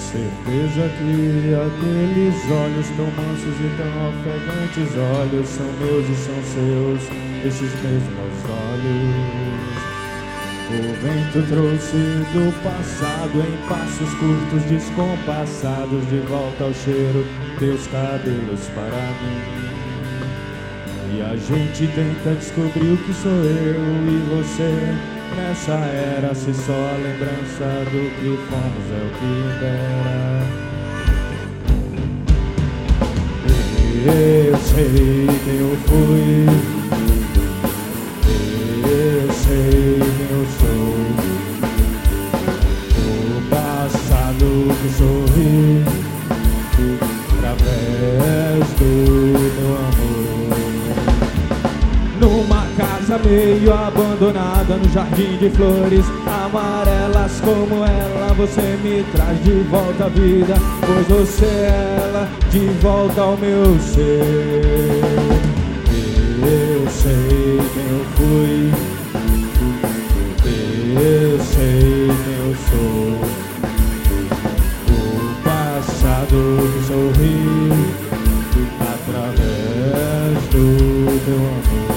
certeza que aqueles olhos tão mansos e tão ofegantes olhos são meus e são seus, esses mesmos olhos. O vento trouxe do passado em passos curtos, descompassados, de volta ao cheiro, teus cabelos para mim. E a gente tenta descobrir o que sou eu e você nessa era, se só a lembrança do que fomos é o que impera. Eu sei quem eu fui, eu sei quem eu sou. O passado que sorri através do meu amor. Numa casa meio abandonada, no jardim de flores amarelas como ela, você me traz de volta à vida, pois você é ela, de volta ao meu ser. Eu sei quem eu fui, eu sei quem eu sou. O passado que sorri através do teu amor.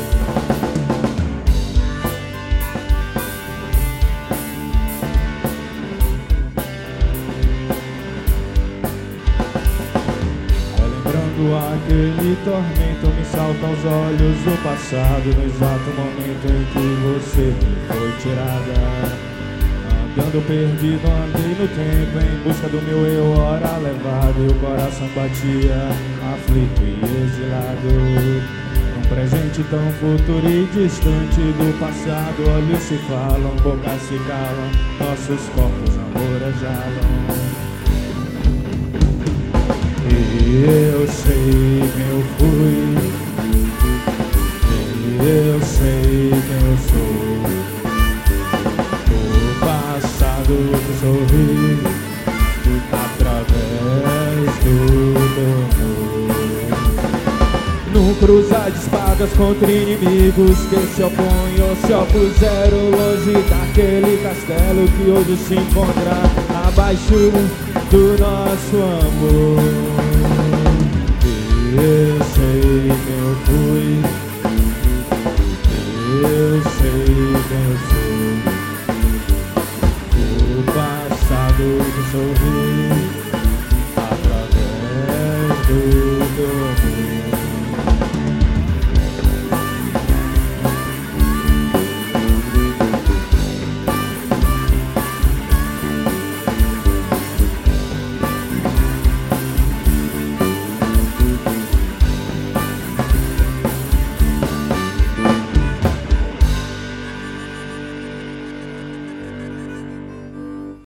Aquele tormento me salta aos olhos do passado, no exato momento em que você me foi tirada. Andando perdido, andei no tempo em busca do meu eu, hora levado, e o coração batia aflito e exilado. Num presente tão futuro e distante do passado, olhos se falam, bocas se calam, nossos corpos namorajalam. Eu sei quem eu fui, eu sei quem eu sou. O passado que sorri através do teu amor. Num cruzar de espadas contra inimigos que se opõem ou se opuseram, longe daquele castelo que hoje se encontra abaixo do nosso amor. Eu sei quem eu fui,